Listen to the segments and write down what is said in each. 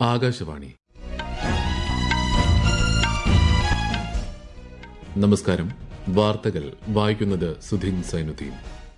ആകാശവാണി. നമസ്കാരം. വാർത്തകൾ വായിക്കുന്നത് സുധീൻ സൈനുദ്ദീൻ.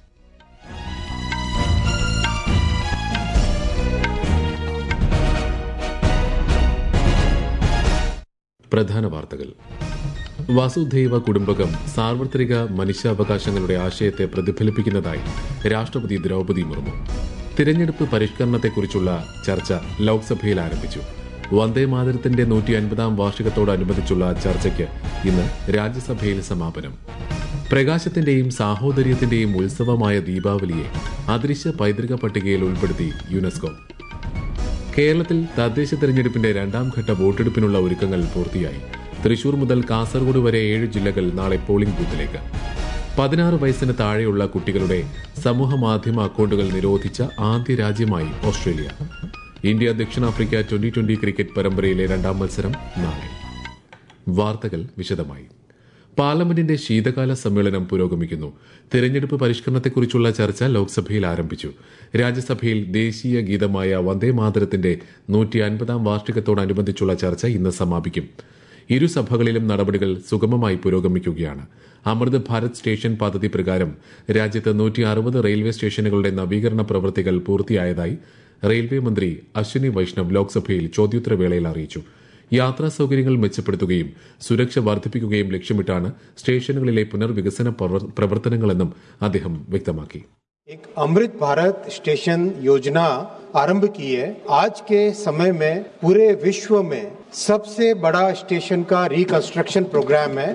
പ്രധാന വാർത്തകൾ. വസുധൈവ കുടുംബകം സാർവത്രിക മനുഷ്യാവകാശങ്ങളുടെ ആശയത്തെ പ്രതിഫലിപ്പിക്കുന്നതായി രാഷ്ട്രപതി ദ്രൌപദി മുർമു. തിരഞ്ഞെടുപ്പ് പരിഷ്കരണത്തെക്കുറിച്ചുള്ള ചർച്ച ലോക്സഭയിൽ ആരംഭിച്ചു. വന്ദേമാതരത്തിന്റെ 150ാം വാർഷികത്തോടനുബന്ധിച്ചുള്ള ചർച്ചയ്ക്ക് ഇന്ന് രാജ്യസഭയിൽ സമാപനം. പ്രകാശത്തിന്റെയും സാഹോദര്യത്തിന്റെയും ഉത്സവമായ ദീപാവലിയെ അദൃശ്യ പൈതൃക പട്ടികയിൽ ഉൾപ്പെടുത്തി യുനെസ്കോ. കേരളത്തിൽ തദ്ദേശ തെരഞ്ഞെടുപ്പിന്റെ 2ാം ഘട്ട വോട്ടെടുപ്പിനുള്ള ഒരുക്കങ്ങൾ പൂർത്തിയായി. തൃശൂർ മുതൽ കാസർഗോഡ് വരെ 7 ജില്ലകൾ നാളെ പോളിംഗ് ബൂത്തിലേക്ക്. 16 വയസ്സിന് താഴെയുള്ള കുട്ടികളുടെ സമൂഹമാധ്യമ അക്കൌണ്ടുകൾ നിരോധിച്ച ആദ്യ രാജ്യമായി ഓസ്ട്രേലിയ. ഇന്ത്യ ദക്ഷിണാഫ്രിക്ക T20 ക്രിക്കറ്റ് പരമ്പരയിലെ 2ാം മത്സരം നാളെ. വാർത്തകൾ വിശദമായി. പാർലമെന്റിന്റെ ശീതകാല സമ്മേളനം പുരോഗമിക്കുന്നു. തെരഞ്ഞെടുപ്പ് പരിഷ്കരണത്തെക്കുറിച്ചുള്ള ചർച്ച ലോക്സഭയിൽ ആരംഭിച്ചു. രാജ്യസഭയിൽ ദേശീയ ഗീതമായ വന്ദേമാതരത്തിന്റെ 150ാം വാർഷികത്തോടനുബന്ധിച്ചുള്ള ചർച്ച ഇന്ന് സമാപിക്കും. ഇരു സഭകളിലും നടപടികൾ സുഗമമായി പുരോഗമിക്കുകയാണ്. അമൃത് ഭാരത് സ്റ്റേഷൻ പദ്ധതി പ്രകാരം രാജ്യത്ത് 160 റെയിൽവേ സ്റ്റേഷനുകളുടെ നവീകരണ പ്രവൃത്തികൾ പൂർത്തിയായതായി റെയിൽവേ മന്ത്രി അശ്വിനി വൈഷ്ണവ് ലോക്സഭയിൽ ചോദ്യോത്തരവേളയിൽ അറിയിച്ചു. യാത്രാ സൌകര്യങ്ങൾ മെച്ചപ്പെടുത്തുകയും സുരക്ഷ വർദ്ധിപ്പിക്കുകയും ലക്ഷ്യമിട്ടാണ് സ്റ്റേഷനുകളിലെ പുനർവികസന പ്രവർത്തനങ്ങളെന്നും അദ്ദേഹം വ്യക്തമാക്കി. एक अमृत भारत स्टेशन योजना आरंभ की है. आज के समय में पूरे विश्व में सबसे बड़ा स्टेशन का रिकंस्ट्रक्शन प्रोग्राम है.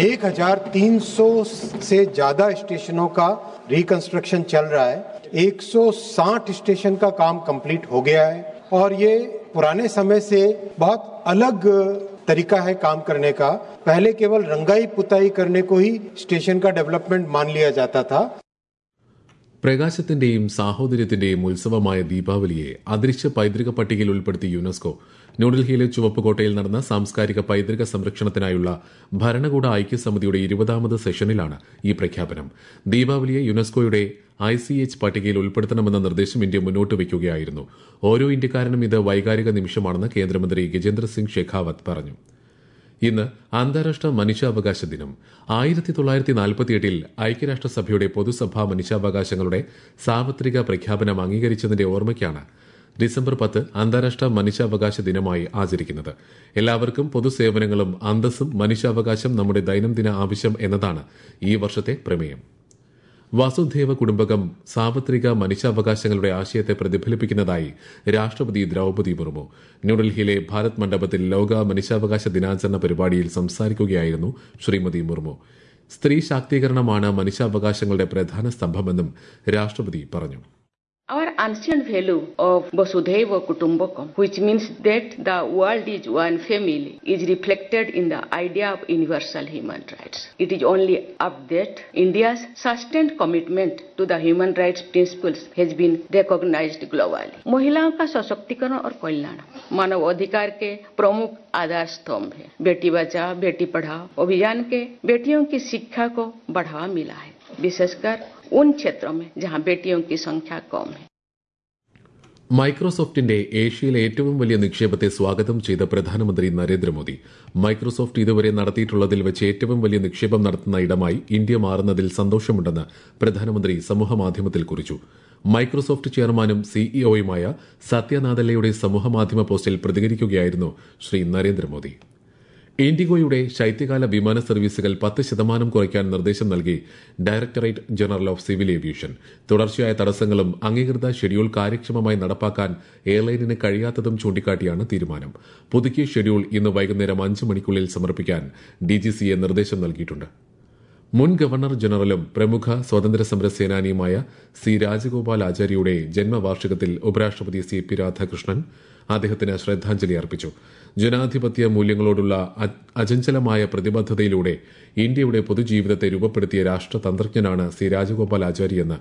1300 से ज्यादा स्टेशनों का रिकंस्ट्रक्शन चल रहा है. 160 स्टेशन का काम कंप्लीट हो गया है और ये पुराने समय से बहुत अलग तरीका है काम करने का. पहले केवल रंगाई पुताई करने को ही स्टेशन का डेवलपमेंट मान लिया जाता था. പ്രകാശത്തിന്റെയും സാഹോദര്യത്തിന്റെയും ഉത്സവമായ ദീപാവലിയെ അദൃശ്യ പൈതൃക പട്ടികയിൽ ഉൾപ്പെടുത്തി യുനെസ്കോ. ന്യൂഡൽഹിയിലെ ചുവപ്പുകോട്ടയിൽ നടന്ന സാംസ്കാരിക പൈതൃക സംരക്ഷണത്തിനായുള്ള ഭരണകൂട ഐക്യസമിതിയുടെ 20ാമത് സെഷനിലാണ് ഈ പ്രഖ്യാപനം. ദീപാവലിയെ യുനെസ്കോയുടെ ICH പട്ടികയിൽ ഉൾപ്പെടുത്തണമെന്ന നിർദ്ദേശം ഇന്ത്യ മുന്നോട്ട് വയ്ക്കുകയായിരുന്നു. ഓരോ ഇന്ത്യക്കാരനും ഇത് വൈകാരിക നിമിഷമാണെന്ന് കേന്ദ്രമന്ത്രി ഗജേന്ദ്ര സിംഗ് ഷെഖാവത്ത് പറഞ്ഞു. ഇന്ന് അന്താരാഷ്ട്ര മനുഷ്യാവകാശ ദിനം. 1948 ഐക്യരാഷ്ട്രസഭയുടെ പൊതുസഭാ മനുഷ്യാവകാശങ്ങളുടെ സാർവത്രിക പ്രഖ്യാപനം അംഗീകരിച്ചതിന്റെ ഓർമ്മയ്ക്കാണ് ഡിസംബർ 10 അന്താരാഷ്ട്ര മനുഷ്യാവകാശ ദിനമായി ആചരിക്കുന്നത്. എല്ലാവർക്കും പൊതുസേവനങ്ങളും അന്തസ്സും മനുഷ്യാവകാശം നമ്മുടെ ദൈനംദിന ആവശ്യം എന്നതാണ് ഈ വർഷത്തെ പ്രമേയം. വസുധൈവ കുടുംബകം സാർവത്രിക മനുഷ്യാവകാശങ്ങളുടെ ആശയത്തെ പ്രതിഫലിപ്പിക്കുന്നതായി രാഷ്ട്രപതി ദ്രൌപദി മുർമു. ന്യൂഡൽഹിയിലെ ഭാരത് മണ്ഡപത്തിൽ ലോക മനുഷ്യാവകാശ ദിനാചരണ പരിപാടിയിൽ സംസാരിക്കുകയായിരുന്നു ശ്രീമതി മുർമു. സ്ത്രീ ശാക്തീകരണമാണ് മനുഷ്യാവകാശങ്ങളുടെ പ്രധാന സ്തംഭമെന്നും രാഷ്ട്രപതി പറഞ്ഞു. Our ancient value of Vasudhaiva Kutumbakam, which means that the world is one family, is reflected in the idea of universal human rights. It is only up that India's sustained commitment to the human rights principles has been recognized globally. महिलाओं का सशक्तिकरण और कल्याण मानव अधिकार के प्रमुख आधार स्तंभ है. बेटी बचाओ बेटी पढ़ाओ अभियान के बेटियों की शिक्षा को बढ़ावा मिला है, विशेषकर उन क्षेत्रों में जहां बेटियों की संख्या कम है. മൈക്രോസോഫ്റ്റിന്റെ ഏഷ്യയിലെ ഏറ്റവും വലിയ നിക്ഷേപത്തെ സ്വാഗതം ചെയ്ത പ്രധാനമന്ത്രി നരേന്ദ്രമോദി. മൈക്രോസോഫ്റ്റ് ഇതുവരെ നടത്തിയിട്ടുള്ളതിൽ വെച്ച് ഏറ്റവും വലിയ നിക്ഷേപം നടത്തുന്ന ഇടമായി ഇന്ത്യ മാറുന്നതിൽ സന്തോഷമുണ്ടെന്ന് പ്രധാനമന്ത്രി സമൂഹമാധ്യമത്തിൽ കുറിച്ചു. മൈക്രോസോഫ്റ്റ് ചെയർമാനും സിഇഒയുമായ സത്യ നാദല്ലയുടെ സമൂഹമാധ്യമ പോസ്റ്റിൽ പ്രതികരിക്കുകയായിരുന്നു ശ്രീ നരേന്ദ്രമോദി. ഇൻഡിഗോയുടെ ശൈത്യകാല വിമാന സർവീസുകൾ 10% കുറയ്ക്കാൻ നിർദ്ദേശം നൽകി directorate general of civil aviation. തുടർച്ചയായ തടസ്സങ്ങളും അംഗീകൃത ഷെഡ്യൂൾ കാര്യക്ഷമമായി നടപ്പാക്കാൻ എയർലൈനിന് കഴിയാത്തതും ചൂണ്ടിക്കാട്ടിയാണ് തീരുമാനം. പുതുക്കിയ ഷെഡ്യൂൾ ഇന്ന് വൈകുന്നേരം 5 മണിക്കുള്ളിൽ സമർപ്പിക്കാൻ DGCA നിർദ്ദേശം നൽകിയിട്ടുണ്ട്. മുൻ ഗവർണർ ജനറലും പ്രമുഖ സ്വാതന്ത്ര്യ സമര സേനാനിയുമായ സി രാജഗോപാൽ ആചാര്യയുടെ ജന്മവാർഷികത്തിൽ ഉപരാഷ്ട്രപതി CP രാധാകൃഷ്ണൻ അദ്ദേഹത്തിന് ശ്രദ്ധാഞ്ജലി അർപ്പിച്ചു. ജനാധിപത്യ മൂല്യങ്ങളോടുള്ള അചഞ്ചലമായ പ്രതിബദ്ധതയിലൂടെ ഇന്ത്യയുടെ പൊതുജീവിതത്തെ രൂപപ്പെടുത്തിയ രാഷ്ട്രതന്ത്രജ്ഞനാണ് സി രാജഗോപാൽ ആചാര്യയെന്ന്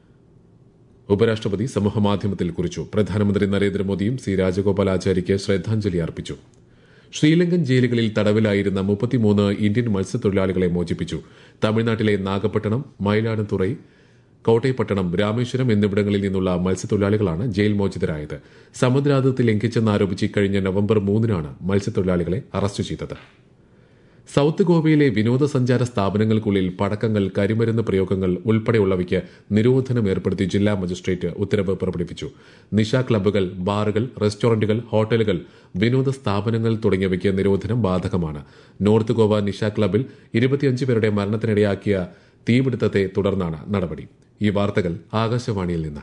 ഉപരാഷ്ട്രപതി സമൂഹമാധ്യമത്തിൽ കുറിച്ചു. പ്രധാനമന്ത്രി നരേന്ദ്രമോദിയും സി രാജഗോപാൽ ആചാര്യയ്ക്ക് ശ്രദ്ധാഞ്ജലി അർപ്പിച്ചു. ശ്രീലങ്കൻ ജയിലുകളിൽ തടവിലായിരുന്ന 33 ഇന്ത്യൻ മത്സ്യത്തൊഴിലാളികളെ മോചിപ്പിച്ചു. തമിഴ്നാട്ടിലെ നാഗപട്ടണം, മയിലാടുതുറൈ, കോട്ടയപ്പട്ടണം, രാമേശ്വരം എന്നിവിടങ്ങളിൽ നിന്നുള്ള മത്സ്യത്തൊഴിലാളികളാണ് ജയിൽ മോചിതരായത്. സമുദ്രാതിർത്തി ലംഘിച്ചെന്നാരോപിച്ച് കഴിഞ്ഞ നവംബർ 3-നാണ് മത്സ്യത്തൊഴിലാളികളെ അറസ്റ്റ് ചെയ്തത്. സൌത്ത് ഗോവയിലെ വിനോദസഞ്ചാര സ്ഥാപനങ്ങൾക്കുള്ളിൽ പടക്കങ്ങൾ, കരിമരുന്ന് പ്രയോഗങ്ങൾ ഉൾപ്പെടെയുള്ളവയ്ക്ക് നിരോധനം ഏർപ്പെടുത്തി ജില്ലാ മജിസ്ട്രേറ്റ് ഉത്തരവ് പുറപ്പെടുവിച്ചു. നിശാ ക്ലബ്ബുകൾ, ബാറുകൾ, റെസ്റ്റോറന്റുകൾ, ഹോട്ടലുകൾ, വിനോദ സ്ഥാപനങ്ങൾ തുടങ്ങിയവയ്ക്ക് നിരോധനം ബാധകമാണ്. നോർത്ത് ഗോവ നിശാ ക്ലബ്ബിൽ 25 പേരുടെ മരണത്തിനിടയാക്കിയ തീപിടുത്തത്തെ തുടർന്നാണ് നടപടി. ഈ വാർത്തകൾ ആകാശവാണിയിൽ നിന്ന്.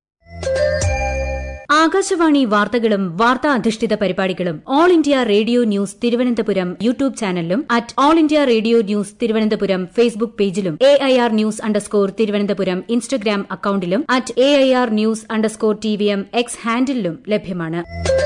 ആകാശവാണി വാർത്തകളും വാർത്താ അധിഷ്ഠിത പരിപാടികളും All India Radio news Thiruvananthapuram YouTube ചാനലിലും @All India Radio news Thiruvananthapuram Facebook പേജിലും AIR News _തിരുവനന്തപുരം ഇൻസ്റ്റഗ്രാം അക്കൌണ്ടിലും @AIR News _TVM X ഹാൻഡിലും ലഭ്യമാണ്.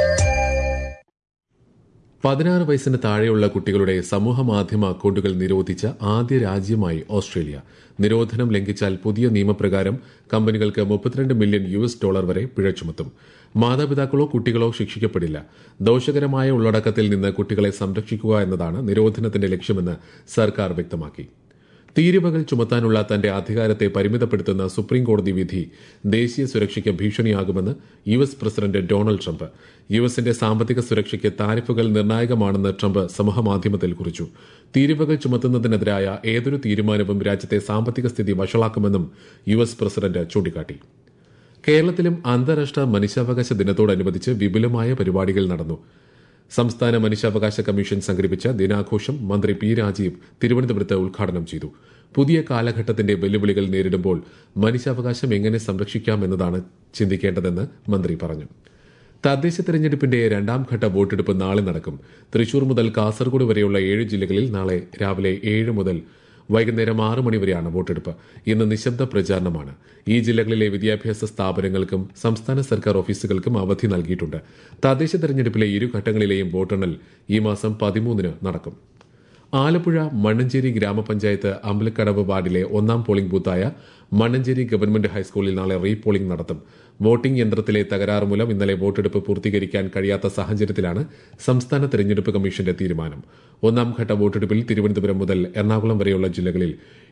16 വയസ്സിന് താഴെയുള്ള കുട്ടികളുടെ സമൂഹമാധ്യമ അക്കൌണ്ടുകൾ നിരോധിച്ച ആദ്യ രാജ്യമായി ഓസ്ട്രേലിയ. നിരോധനം ലംഘിച്ചാൽ പുതിയ നിയമപ്രകാരം കമ്പനികൾക്ക് $32 മില്യൺ വരെ പിഴ ചുമത്തും. മാതാപിതാക്കളോ കുട്ടികളോ ശിക്ഷിക്കപ്പെടില്ല. ദോഷകരമായ ഉള്ളടക്കത്തിൽ നിന്ന് കുട്ടികളെ സംരക്ഷിക്കുക എന്നതാണ് നിരോധനത്തിന്റെ ലക്ഷ്യമെന്ന് സർക്കാർ വ്യക്തമാക്കി. തീരുവകൾ ചുമത്താനുള്ള തന്റെ അധികാരത്തെ പരിമിതപ്പെടുത്തുന്ന സുപ്രീംകോടതി വിധി ദേശീയ സുരക്ഷയ്ക്ക് ഭീഷണിയാകുമെന്ന് US പ്രസിഡന്റ് ഡൊണാൾഡ് ട്രംപ്. യുഎസിന്റെ സാമ്പത്തിക സുരക്ഷയ്ക്ക് താരിഫുകൾ നിർണായകമാണെന്ന് ട്രംപ് സമൂഹമാധ്യമത്തിൽ കുറിച്ചു. തീരുവകൾ ചുമത്തുന്നതിനെതിരായ ഏതൊരു തീരുമാനവും രാജ്യത്തെ സാമ്പത്തിക സ്ഥിതി വഷളാക്കുമെന്നും US പ്രസിഡന്റ് ചൂണ്ടിക്കാട്ടി. കേരളത്തിലും അന്താരാഷ്ട്ര മനുഷ്യാവകാശ ദിനത്തോടനുബന്ധിച്ച് വിപുലമായ പരിപാടികൾ നടന്നു. സംസ്ഥാന മനുഷ്യാവകാശ കമ്മീഷൻ സംഘടിപ്പിച്ച ദിനാഘോഷം മന്ത്രി P. രാജീവ് തിരുവനന്തപുരത്ത് ഉദ്ഘാടനം ചെയ്തു. പുതിയ കാലഘട്ടത്തിന്റെ വെല്ലുവിളികൾ നേരിടുമ്പോൾ മനുഷ്യാവകാശം എങ്ങനെ സംരക്ഷിക്കാമെന്നതാണ് ചിന്തിക്കേണ്ടതെന്ന് മന്ത്രി പറഞ്ഞു. തദ്ദേശ തെരഞ്ഞെടുപ്പിന്റെ 2ാം ഘട്ട വോട്ടെടുപ്പ് നാളെ നടക്കും. തൃശൂർ മുതൽ കാസർഗോഡ് വരെയുള്ള 7 ജില്ലകളിൽ നാളെ രാവിലെ 7 മുതൽ വൈകുന്നേരം 6 മണി വരെയാണ് വോട്ടെടുപ്പ്. ഇന്ന് നിശബ്ദ പ്രചാരണമാണ്. ഈ ജില്ലകളിലെ വിദ്യാഭ്യാസ സ്ഥാപനങ്ങൾക്കും സംസ്ഥാന സർക്കാർ ഓഫീസുകൾക്കും അവധി നൽകിയിട്ടുണ്ട്. തദ്ദേശ തെരഞ്ഞെടുപ്പിലെ 2 ഘട്ടങ്ങളിലെയും വോട്ടെണ്ണൽ ഈ മാസം 13-ന് നടക്കും. ആലപ്പുഴ മണ്ണഞ്ചേരി ഗ്രാമപഞ്ചായത്ത് അമ്പലക്കടവ് വാർഡിലെ 1ാം പോളിംഗ് ബൂത്തായ മണ്ണഞ്ചേരി ഗവൺമെന്റ് ഹൈസ്കൂളിൽ നാളെ റീപോളിംഗ് നടത്തും. വോട്ടിംഗ് യന്ത്രത്തിലെ തകരാറ് മൂലം ഇന്നലെ വോട്ടെടുപ്പ് പൂർത്തീകരിക്കാൻ കഴിയാത്ത സാഹചര്യത്തിലാണ് സംസ്ഥാന തെരഞ്ഞെടുപ്പ് കമ്മീഷന്റെ തീരുമാനം. 1ാം ഘട്ട വോട്ടെടുപ്പിൽ തിരുവനന്തപുരം മുതൽ എറണാകുളം വരെയുള്ള ജില്ലകളിൽ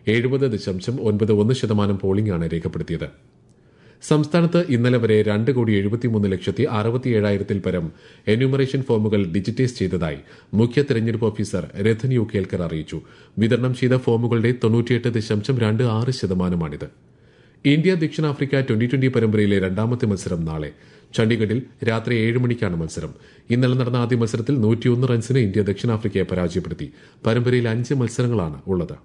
70.91% പോളിംഗാണ് രേഖപ്പെടുത്തിയത്. സംസ്ഥാനത്ത് ഇന്നലെ വരെ 2,73,67,000 പരം എന്യൂമറേഷൻ ഫോമുകൾ ഡിജിറ്റൈസ് ചെയ്തതായി മുഖ്യ തെരഞ്ഞെടുപ്പ് ഓഫീസർ രഥൻ യു കേൽക്കർ അറിയിച്ചു. വിതരണം ചെയ്ത ഫോമുകളുടെ 98.26%. ഇന്ത്യ ദക്ഷിണാഫ്രിക്ക T20 പരമ്പരയിലെ 2ാമത്തെ മത്സരം നാളെ. ചണ്ഡീഗഡിൽ രാത്രി 7 മണിക്കാണ് മത്സരം. ഇന്നലെ നടന്ന ആദ്യ മത്സരത്തിൽ 101 റൺസിന് ഇന്ത്യ ദക്ഷിണാഫ്രിക്കയെ പരാജയപ്പെടുത്തി. പരമ്പരയിൽ 5 മത്സരങ്ങളാണ് ഉള്ളത്.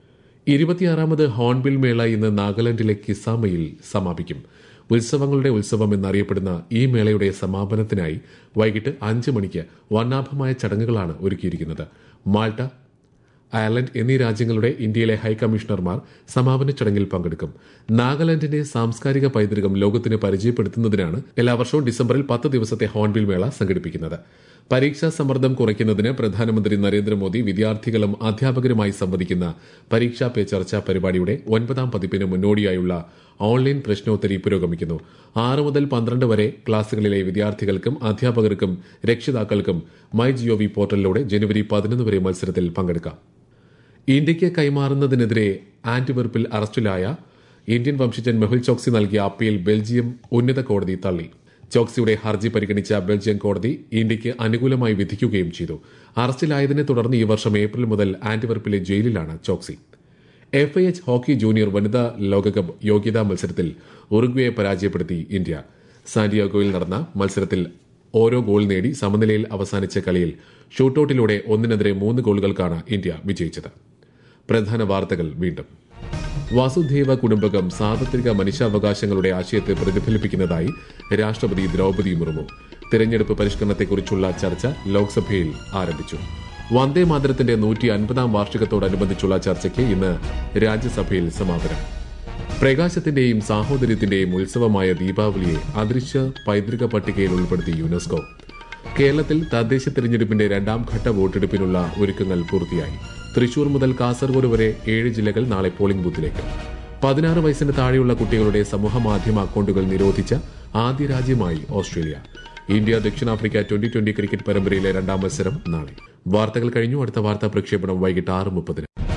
26ാമത് ഹോൺബിൽ മേള ഇന്ന് നാഗാലാൻഡിലെ കിസാമയിൽ സമാപിക്കും. ഉത്സവങ്ങളുടെ ഉത്സവം എന്നറിയപ്പെടുന്ന ഈ മേളയുടെ സമാപനത്തിനായി വൈകിട്ട് 5 മണിക്ക് വർണ്ണാഭമായ ചടങ്ങുകളാണ് ഒരുക്കിയിരിക്കുന്നത്. മാൾട്ട, അയർലൻഡ് എന്നീ രാജ്യങ്ങളുടെ ഇന്ത്യയിലെ ഹൈക്കമ്മീഷണർമാർ സമാപന ചടങ്ങിൽ പങ്കെടുക്കും. നാഗാലാൻഡിന്റെ സാംസ്കാരിക പൈതൃകം ലോകത്തിന് പരിചയപ്പെടുത്തുന്നതിനാണ് എല്ലാ വർഷവും ഡിസംബറിൽ 10 ദിവസത്തെ ഹോൺബിൽ മേള സംഘടിപ്പിക്കുന്നത്. പരീക്ഷാ സമ്മർദ്ദം കുറയ്ക്കുന്നതിന് പ്രധാനമന്ത്രി നരേന്ദ്രമോദി വിദ്യാർത്ഥികളും അധ്യാപകരുമായി സംവദിക്കുന്ന പരീക്ഷാ പേ ചർച്ച പരിപാടിയുടെ 9ാം പതിപ്പിന് മുന്നോടിയായുള്ള ഓൺലൈൻ പ്രശ്നോത്തരി പുരോഗമിക്കുന്നു. 6 മുതൽ 12 വരെ ക്ലാസുകളിലെ വിദ്യാർത്ഥികൾക്കും അധ്യാപകർക്കും രക്ഷിതാക്കൾക്കും MyGov പോർട്ടലിലൂടെ ജനുവരി 11 വരെ മത്സരത്തിൽ പങ്കെടുക്കാം. ഇന്ത്യയ്ക്ക് കൈമാറുന്നതിനെതിരെ ആന്റിവെർപ്പിൽ അറസ്റ്റിലായ ഇന്ത്യൻ വംശജൻ മെഹുൽ ചോക്സി നൽകിയ അപ്പീൽ ബെൽജിയം ഉന്നത കോടതി തള്ളി. ചോക്സിയുടെ ഹർജി പരിഗണിച്ച ബെൽജിയം കോടതി ഇന്ത്യയ്ക്ക് അനുകൂലമായി വിധിക്കുകയും ചെയ്തു. അറസ്റ്റിലായതിനെ തുടർന്ന് ഈ വർഷം ഏപ്രിൽ മുതൽ ആന്റിവെർപ്പിലെ ജയിലിലാണ് ചോക്സി. FIH ഹോക്കി ജൂനിയർ വനിതാ ലോകകപ്പ് യോഗ്യതാ മത്സരത്തിൽ ഉറുഗ്വേയെ പരാജയപ്പെടുത്തി ഇന്ത്യ. സാന്റിയാഗോയിൽ നടന്ന മത്സരത്തിൽ ഓരോ ഗോൾ നേടി സമനിലയിൽ അവസാനിച്ച കളിയിൽ ഷൂട്ടൌട്ടിലൂടെ 1-3 ഗോളുകൾക്കാണ് ഇന്ത്യ വിജയിച്ചത്. പ്രധാന വാർത്തകൾ വീണ്ടും. വാസുദേവ കുടുംബകം സാർവത്രിക മനുഷ്യാവകാശങ്ങളുടെ ആശയത്തെ പ്രതിഫലിപ്പിക്കുന്നതായി രാഷ്ട്രപതി ദ്രൌപദി മുർമു. തെരഞ്ഞെടുപ്പ് പരിഷ്കരണത്തെക്കുറിച്ചുള്ള ചർച്ച ലോക്സഭയിൽ ആരംഭിച്ചു. വന്ദേ മാതരത്തിന്റെ 150ാം വാർഷികത്തോടനുബന്ധിച്ചുള്ള ചർച്ചയ്ക്ക് ഇന്ന് രാജ്യസഭയിൽ സമാപനം. പ്രകാശത്തിന്റെയും സാഹോദര്യത്തിന്റെയും ഉത്സവമായ ദീപാവലിയെ അദൃശ്യ പൈതൃക പട്ടികയിൽ ഉൾപ്പെടുത്തി യുനെസ്കോ. കേരളത്തിൽ തദ്ദേശ തെരഞ്ഞെടുപ്പിന്റെ 2ാം ഘട്ട വോട്ടെടുപ്പിനുള്ള ഒരുക്കങ്ങൾ പൂർത്തിയായി. തൃശൂർ മുതൽ കാസർഗോഡ് വരെ 7 ജില്ലകൾ നാളെ പോളിംഗ് ബൂത്തിലേക്ക്. 16 വയസ്സിന് താഴെയുള്ള കുട്ടികളുടെ സമൂഹമാധ്യമ അക്കൌണ്ടുകൾ നിരോധിച്ച ആദ്യ രാജ്യമായി ഓസ്ട്രേലിയ. ഇന്ത്യ ദക്ഷിണാഫ്രിക്ക T20 ക്രിക്കറ്റ് പരമ്പരയിലെ 2ാം മത്സരം നാളെ. വാർത്തകൾ കഴിഞ്ഞു. അടുത്ത വാർത്താ പ്രക്ഷേപണം വൈകിട്ട് 6:30.